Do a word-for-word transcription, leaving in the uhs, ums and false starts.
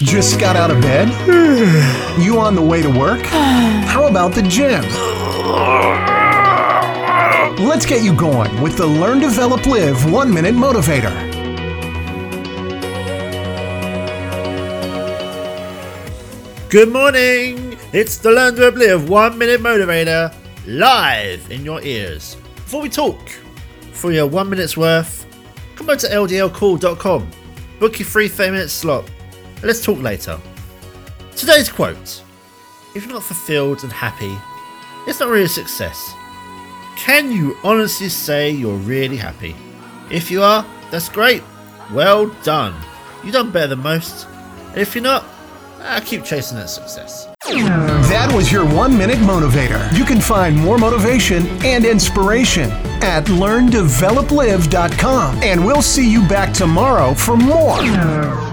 Just got out of bed? You on the way to work? How about the gym? Let's get you going with the Learn, Develop, Live One Minute Motivator. Good morning! It's the Learn, Develop, Live One Minute Motivator live in your ears. Before we talk, for your one minute's worth, come on to L D L call dot com. Book your free thirty minute slot. And let's talk later. Today's quote: if you're not fulfilled and happy, it's not really a success. Can you honestly say you're really happy? If you are, that's great. Well done. You've done better than most. And if you're not, ah, keep chasing that success. That was your one minute motivator. You can find more motivation and inspiration at learn develop live dot com. And we'll see you back tomorrow for more.